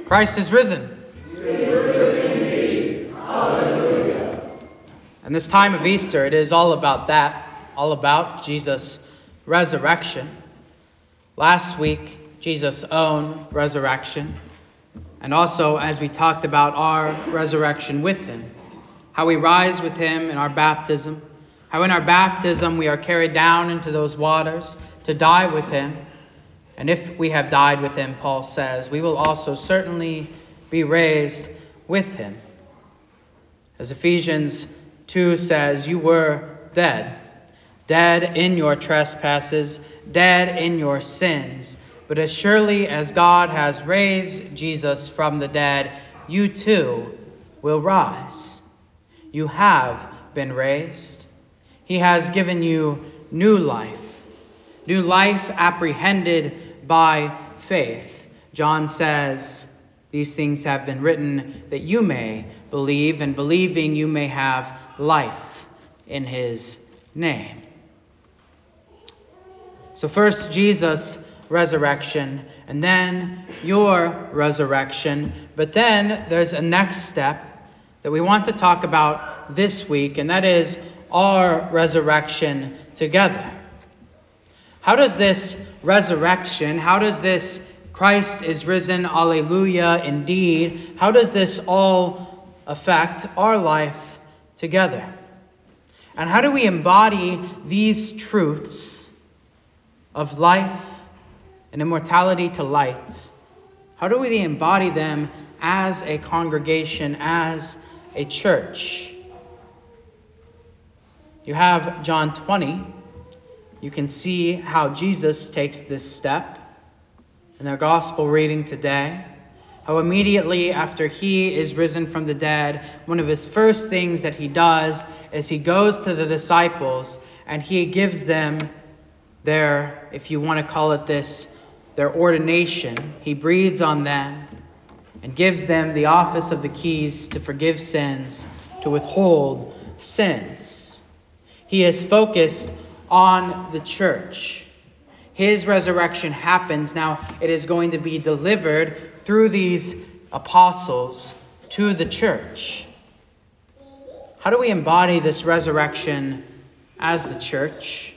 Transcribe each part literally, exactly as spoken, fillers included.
Christ is risen. He is risen indeed. Hallelujah. And this time of Easter, it is all about that, all about Jesus' resurrection. Last week, Jesus' own resurrection. And also, as we talked about our resurrection with him, how we rise with him in our baptism, how in our baptism we are carried down into those waters to die with him. And if we have died with him, Paul says, we will also certainly be raised with him. As Ephesians two says, you were dead, dead in your trespasses, dead in your sins. But as surely as God has raised Jesus from the dead, you too will rise. You have been raised. He has given you new life, new life apprehended by faith. John says, these things have been written that you may believe, and believing you may have life in his name. So first Jesus' resurrection, and then your resurrection. But then there's a next step that we want to talk about this week, and that is our resurrection together. How does this resurrection, how does this Christ is risen, alleluia, indeed, how does this all affect our life together? And how do we embody these truths of life and immortality to light? How do we embody them as a congregation, as a church? You have John twenty. You can see how Jesus takes this step in their gospel reading today. How immediately after he is risen from the dead, one of his first things that he does is he goes to the disciples and he gives them their, if you want to call it this, their ordination. He breathes on them and gives them the office of the keys to forgive sins, to withhold sins. He is focused on the church. His resurrection happens. Now it is going to be delivered through these apostles to the church. How do we embody this resurrection as the church?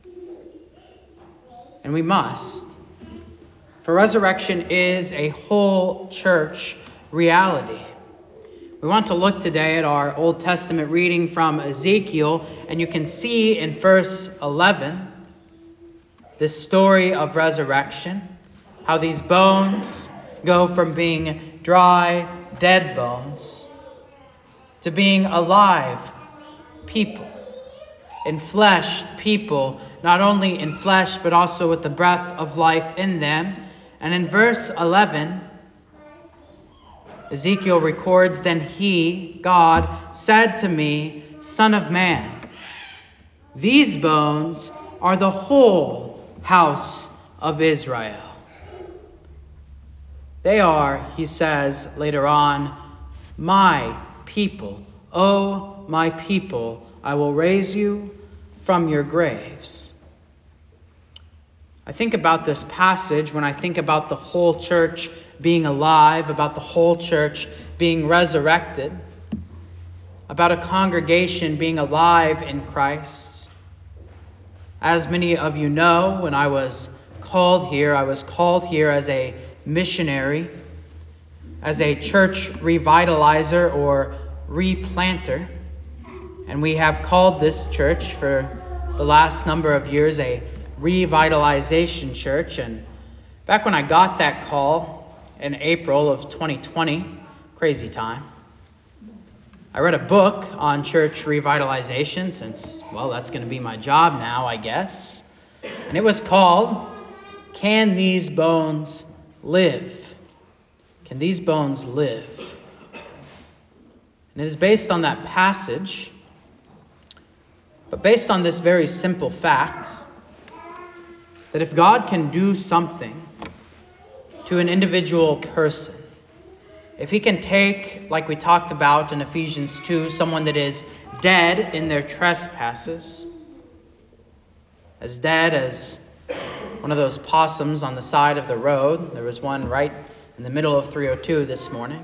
And we must. For resurrection is a whole church reality. We want to look today at our Old Testament reading from Ezekiel, and you can see in verse eleven this story of resurrection, how these bones go from being dry, dead bones to being alive people, enfleshed people, not only in flesh but also with the breath of life in them. And in verse eleven, Ezekiel records, then he, God, said to me, Son of man, these bones are the whole house of Israel. They are, he says later on, my people. O my people, I will raise you from your graves. I think about this passage when I think about the whole church being alive, about the whole church being resurrected, about a congregation being alive in Christ. As many of you know, when I was called here, I was called here as a missionary, as a church revitalizer or replanter. And we have called this church for the last number of years a revitalization church. And back when I got that call in April of twenty twenty, crazy time, I read a book on church revitalization since, well, that's going to be my job now, I guess. And it was called, Can These Bones Live? Can These Bones Live? And it is based on that passage, but based on this very simple fact that if God can do something to an individual person, if he can take, like we talked about in Ephesians two, someone that is dead in their trespasses, as dead as one of those possums on the side of the road. There was one right in the middle of three oh two this morning.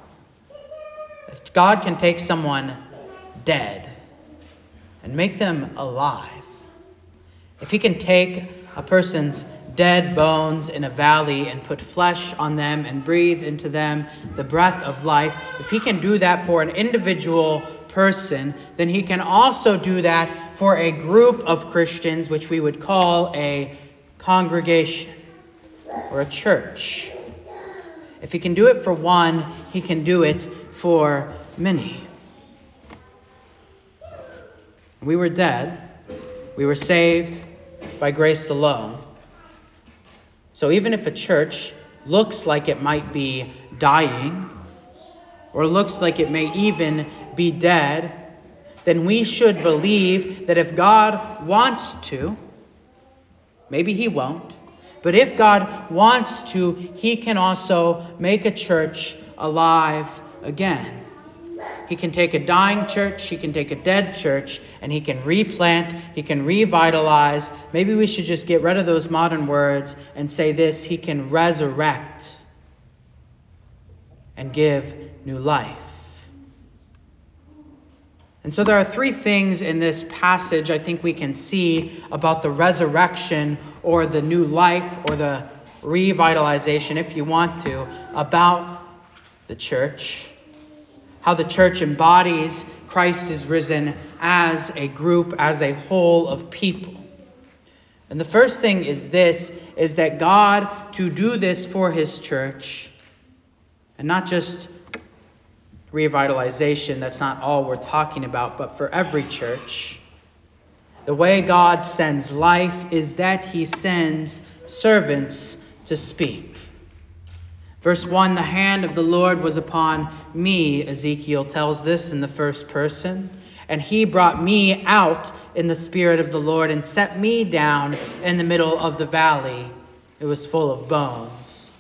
If God can take someone dead and make them alive, if he can take a person's dead bones in a valley and put flesh on them and breathe into them the breath of life, if he can do that for an individual person, then he can also do that for a group of Christians, which we would call a congregation or a church. If he can do it for one, he can do it for many. We were dead. We were saved by grace alone. So even if a church looks like it might be dying, or looks like it may even be dead, then we should believe that if God wants to, maybe he won't, but if God wants to, he can also make a church alive again. He can take a dying church, he can take a dead church, and he can replant, he can revitalize. Maybe we should just get rid of those modern words and say this: he can resurrect and give new life. And so there are three things in this passage I think we can see about the resurrection or the new life or the revitalization, if you want to, about the church. How the church embodies Christ is risen as a group, as a whole of people. And the first thing is this, is that God, to do this for his church, and not just revitalization, that's not all we're talking about, but for every church, the way God sends life is that he sends servants to speak. Verse one, the hand of the Lord was upon me, Ezekiel tells this in the first person. And he brought me out in the spirit of the Lord and set me down in the middle of the valley. It was full of bones.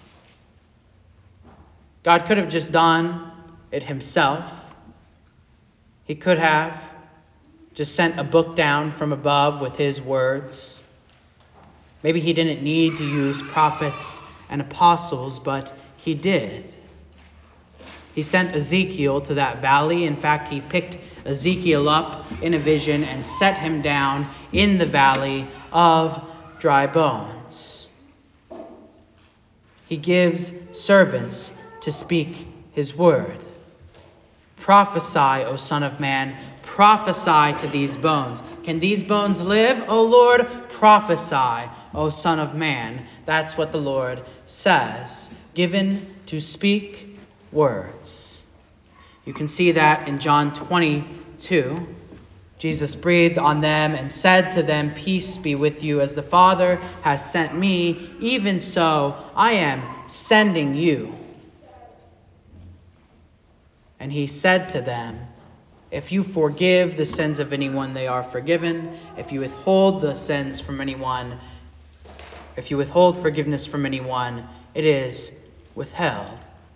God could have just done it himself. He could have just sent a book down from above with his words. Maybe he didn't need to use prophets and apostles, but he did. He sent Ezekiel to that valley. In fact, he picked Ezekiel up in a vision and set him down in the valley of dry bones. He gives servants to speak his word. Prophesy, O Son of Man, prophesy to these bones. Can these bones live, O Lord? Prophesy, O Son of Man. That's what the Lord says. Given to speak words. You can see that in John twenty-two. Jesus breathed on them and said to them, peace be with you. As the Father has sent me, even so I am sending you. And he said to them, if you forgive the sins of anyone, they are forgiven. If you withhold the sins from anyone, if you withhold forgiveness from anyone, it is withheld.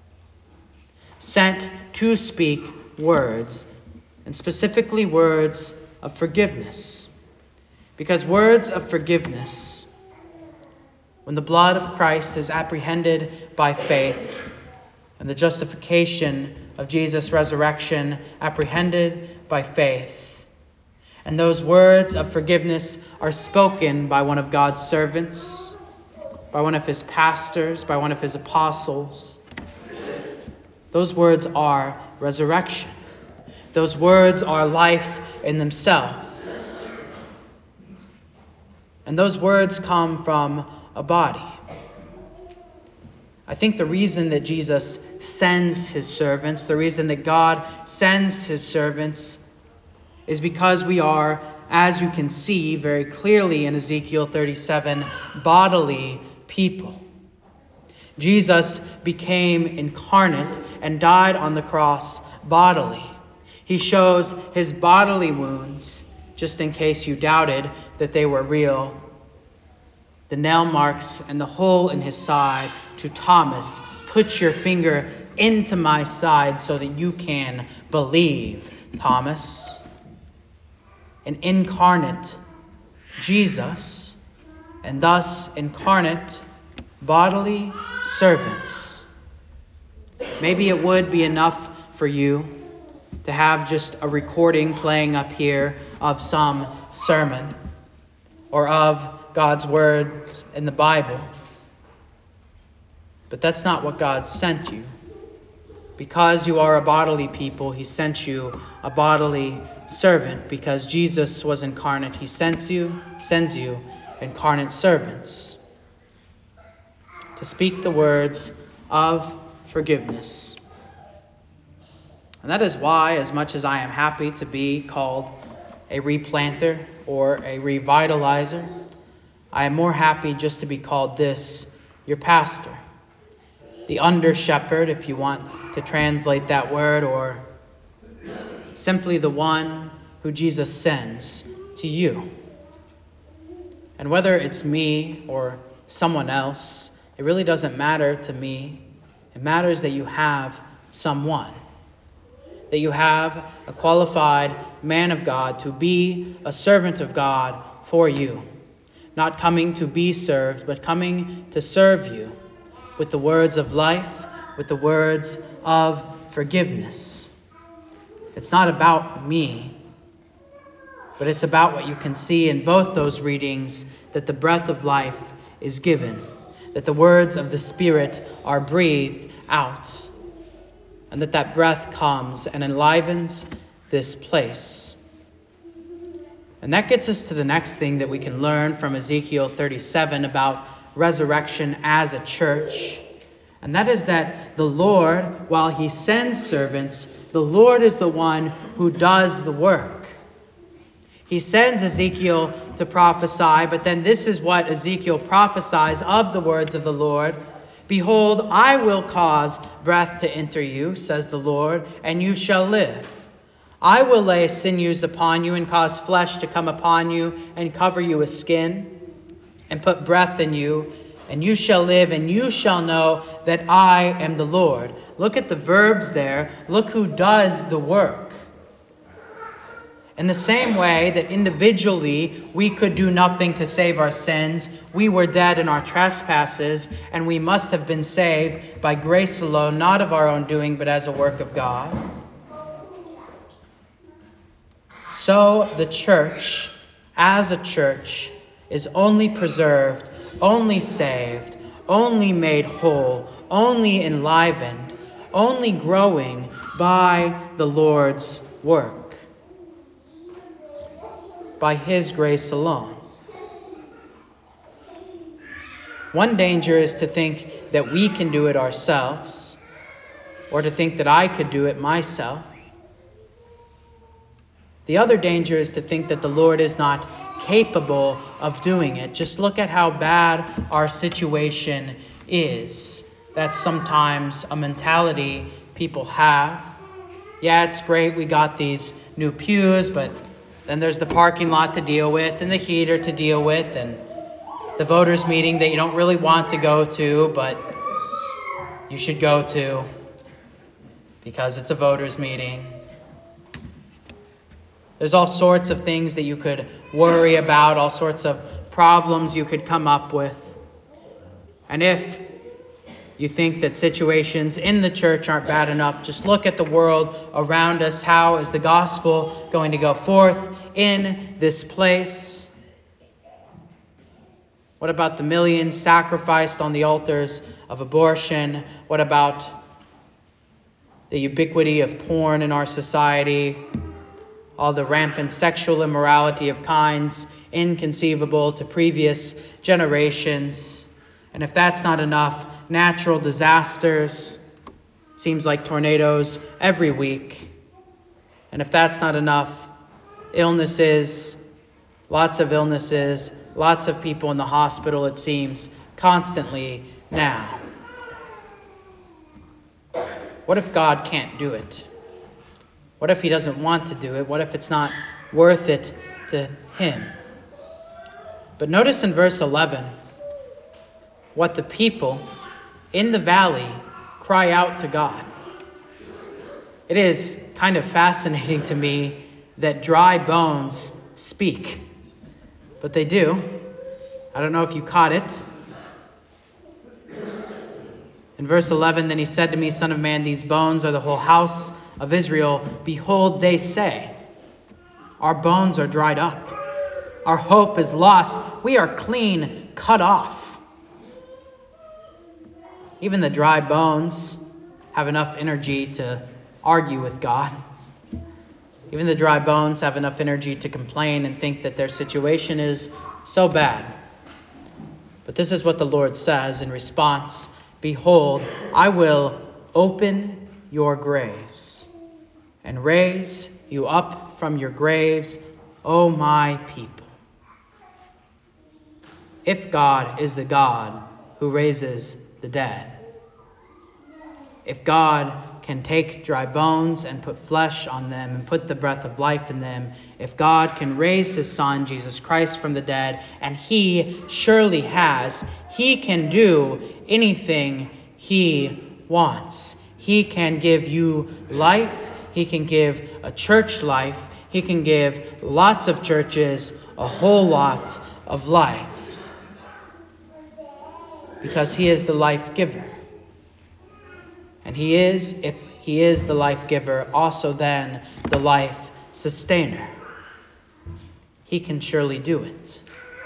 Sent to speak words, and specifically words of forgiveness. Because words of forgiveness, when the blood of Christ is apprehended by faith, and the justification of Jesus' resurrection apprehended by faith, and those words of forgiveness are spoken by one of God's servants, by one of his pastors, by one of his apostles, those words are resurrection. Those words are life in themselves. And those words come from a body. I think the reason that Jesus sends his servants, the reason that God sends his servants, is because we are, as you can see very clearly in Ezekiel thirty-seven, bodily people. Jesus became incarnate and died on the cross bodily. He shows his bodily wounds, just in case you doubted that they were real. The nail marks and the hole in his side to Thomas. Put your finger into my side so that you can believe, Thomas. An incarnate Jesus, and thus incarnate bodily servants Maybe it would be enough for you to have just a recording playing up here of some sermon or of God's words in the Bible. But that's not what God sent you. Because you are a bodily people, he sent you a bodily servant. Because Jesus was incarnate, he sends you, sends you incarnate servants to speak the words of forgiveness. And that is why, as much as I am happy to be called a replanter or a revitalizer, I am more happy just to be called this, your pastor. The under-shepherd, if you want to translate that word, or simply the one who Jesus sends to you. And whether it's me or someone else, it really doesn't matter to me. It matters that you have someone. That you have a qualified man of God to be a servant of God for you. Not coming to be served, but coming to serve you with the words of life, with the words of forgiveness. It's not about me, but it's about what you can see in both those readings, that the breath of life is given, that the words of the Spirit are breathed out, and that that breath comes and enlivens this place. And that gets us to the next thing that we can learn from Ezekiel thirty-seven about resurrection as a church. And that is that the Lord, while he sends servants, the Lord is the one who does the work. He sends Ezekiel to prophesy, but then this is what Ezekiel prophesies of the words of the Lord. Behold, I will cause breath to enter you, says the Lord, and you shall live. I will lay sinews upon you and cause flesh to come upon you and cover you with skin and put breath in you, and you shall live, and you shall know that I am the Lord. Look at the verbs there. Look who does the work. In the same way that individually we could do nothing to save our sins, we were dead in our trespasses, and we must have been saved by grace alone, not of our own doing, but as a work of God. So the church, as a church, is only preserved, only saved, only made whole, only enlivened, only growing by the Lord's work, by his grace alone. One danger is to think that we can do it ourselves, or to think that I could do it myself. The other danger is to think that the Lord is not capable of doing it. Just look at how bad our situation is. That's sometimes a mentality people have. Yeah, it's great we got these new pews, but then there's the parking lot to deal with and the heater to deal with and the voters meeting that you don't really want to go to, but you should go to because it's a voters meeting. There's all sorts of things that you could worry about, all sorts of problems you could come up with. And if you think that situations in the church aren't bad enough, just look at the world around us. How is the gospel going to go forth in this place? What about the millions sacrificed on the altars of abortion? What about the ubiquity of porn in our society? All the rampant sexual immorality of kinds inconceivable to previous generations. And if that's not enough, natural disasters. Seems like tornadoes every week. And if that's not enough, illnesses, lots of illnesses, lots of people in the hospital, it seems, constantly now. What if God can't do it? What if he doesn't want to do it? What if it's not worth it to him? But notice in verse eleven what the people in the valley cry out to God. It is kind of fascinating to me that dry bones speak. But they do. I don't know if you caught it. In verse eleven, then he said to me, Son of man, these bones are the whole house of Israel. Behold, they say, our bones are dried up. Our hope is lost. We are clean cut off. Even the dry bones have enough energy to argue with God. Even the dry bones have enough energy to complain and think that their situation is so bad. But this is what the Lord says in response. Behold, I will open your graves and raise you up from your graves, O my people. If God is the God who raises the dead, if God can take dry bones and put flesh on them and put the breath of life in them, if God can raise his Son, Jesus Christ, from the dead, and he surely has, he can do anything he wants. He can give you life. He can give a church life. He can give lots of churches a whole lot of life. Because he is the life giver. And he is, if he is the life giver, also then the life sustainer. He can surely do it.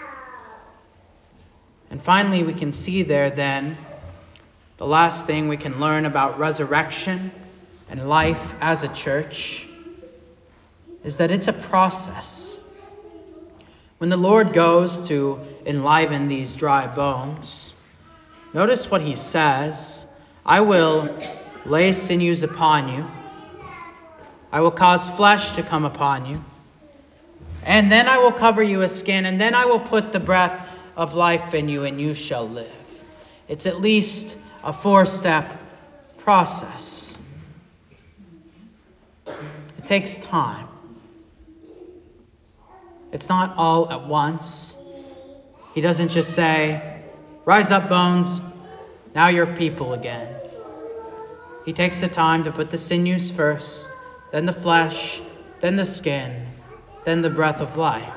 And finally, we can see there then, the last thing we can learn about resurrection and life as a church is that it's a process. When the Lord goes to enliven these dry bones, notice what he says. I will lay sinews upon you. I will cause flesh to come upon you. And then I will cover you with skin. And then I will put the breath of life in you, and you shall live. It's at least a four-step process. It takes time. It's not all at once. He doesn't just say, rise up, bones. Now you're people again. He takes the time to put the sinews first, then the flesh, then the skin, then the breath of life.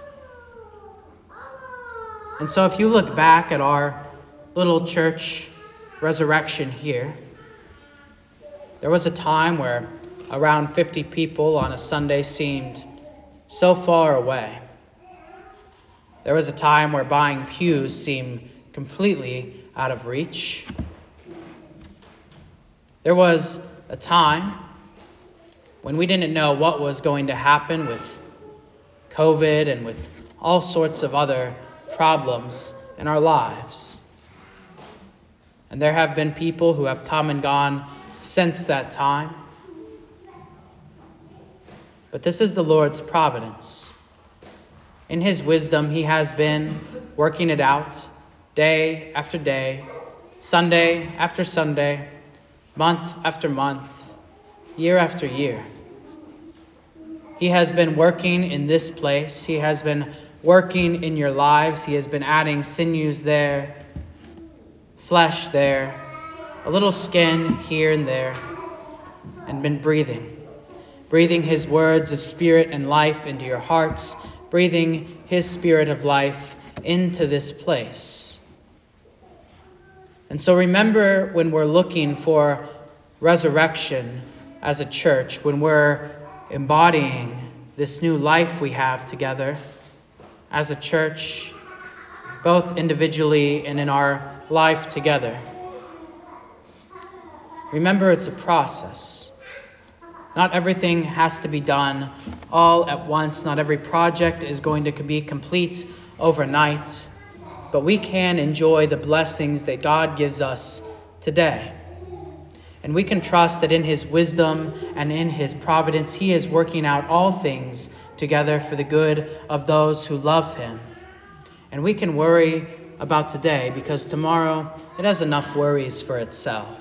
And so if you look back at our little church resurrection here, there was a time where around fifty people on a Sunday seemed so far away. There was a time where buying pews seemed completely out of reach. There was a time when we didn't know what was going to happen with COVID and with all sorts of other problems in our lives. And there have been people who have come and gone since that time. But this is the Lord's providence. In his wisdom, he has been working it out day after day, Sunday after Sunday, month after month, year after year. He has been working in this place. He has been working in your lives. He has been adding sinews there, flesh there, a little skin here and there, and been breathing. Breathing his words of spirit and life into your hearts, breathing his spirit of life into this place. And so remember, when we're looking for resurrection as a church, when we're embodying this new life we have together as a church, both individually and in our life together, remember it's a process. Not everything has to be done all at once. Not every project is going to be complete overnight. But we can enjoy the blessings that God gives us today. And we can trust that in his wisdom and in his providence, he is working out all things together for the good of those who love him. And we can worry about today because tomorrow it has enough worries for itself.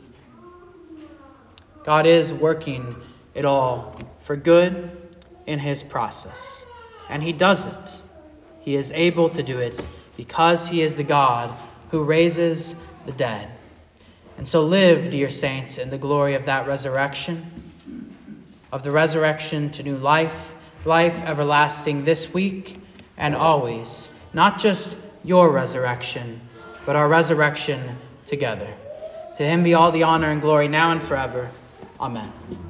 God is working it all for good in his process. And he does it. He is able to do it because he is the God who raises the dead. And so live, dear saints, in the glory of that resurrection, of the resurrection to new life, life everlasting this week and always. Not just your resurrection, but our resurrection together. To him be all the honor and glory now and forever. Amen.